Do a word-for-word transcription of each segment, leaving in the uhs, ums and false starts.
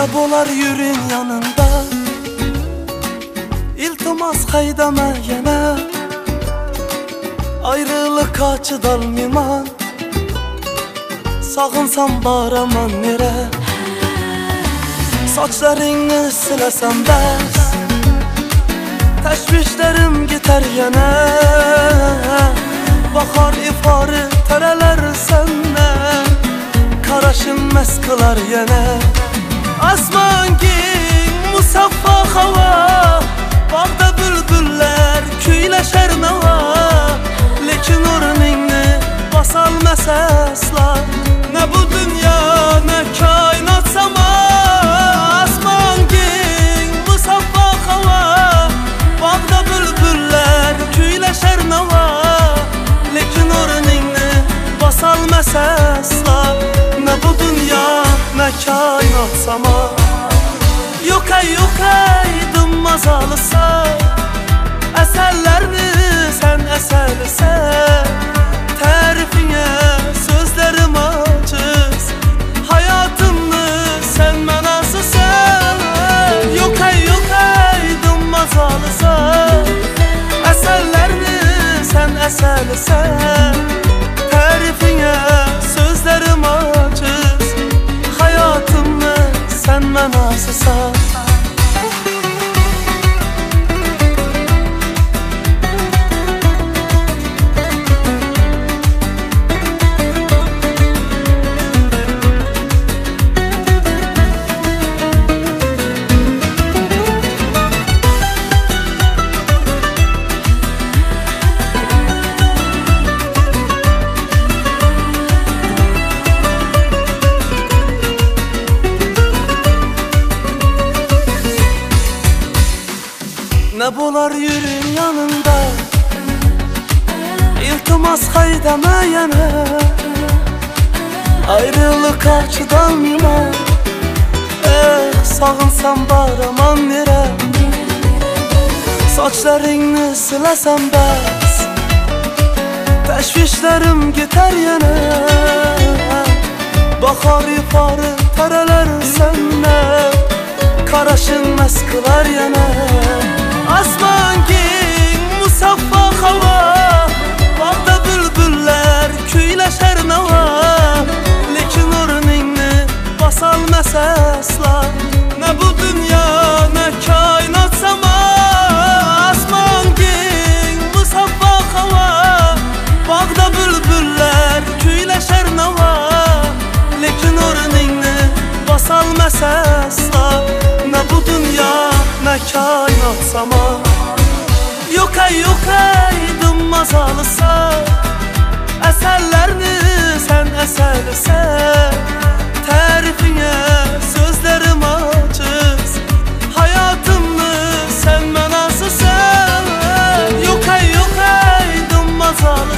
Ne bolar yüreğin yanında, İltimas kaydama yana. Ayrılık açı dalmiman, sağınsam baraman nere. Saçlarını silesem bəs, təşvişlərim gitar yana. Bahar ifarı tərələr səndən, Karaşın məskılar yana. Asman giyin musaffa hava, bağda bülbüller kuyləşər nava. Lekin orningni basalməs əsla, nə bu dünya nə kainat sama. Asman giyin musaffa hava, bağda bülbüller kuyləşər nava. Lekin orningni basalməs əsla, nə bu dünya nə kainat sama. Yokay yokay dımmaz eserlerini sen eserlesen. Tərifine sözlerim aciz, hayatımı sen mənasısan. Yokay yokay dımmaz eserlerini sen eserlesen. Tərifine sözlerim aciz, hayatımı sen mənasısan. Ne bolar yüreğin yanında, İltimas kaydama yana. Ayrılık açı dalmima, eh sağınsam baraman nere. Saçlarını silesem bəs, təşvişlərim gitar yana. Bahar ifarı tərələr səndən, Karaşın məskılar yana. Asman giyin musaffa hava, bağda bülbüller kuyləşər nava. Lekin orningni basalməs əsla, nə bu dünya nə kainat sama. Asman giyin musaffa hava, bağda bülbüller kuyləşər nava. Lekin orningni basalməs əsla, nə bu dünya nə kainat sama. Yokay yokay dımmaz eserlerini sen eserlesen. Tərifine sözlerim aciz, hayatımı sen mənasısan. Yokay yokay dımmaz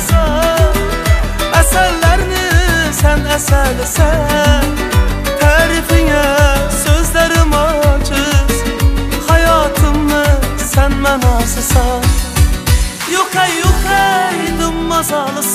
eserlerini sen eserlesen. Tərifine sözlerim aciz, hayatımı sen mənasısan. Yokay yokay dımmaz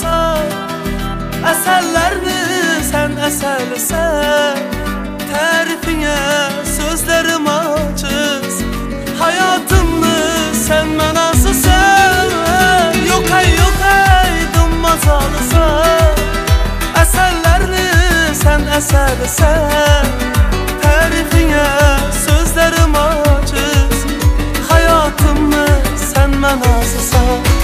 eserlerini sen eserlesen. Tərifine sözlerim aciz, hayatımı sen mənasısan. Yokay yokay dımmaz eserlerini sen eserlesen. Tərifine sözlerim aciz, hayatımı sen mənasısan.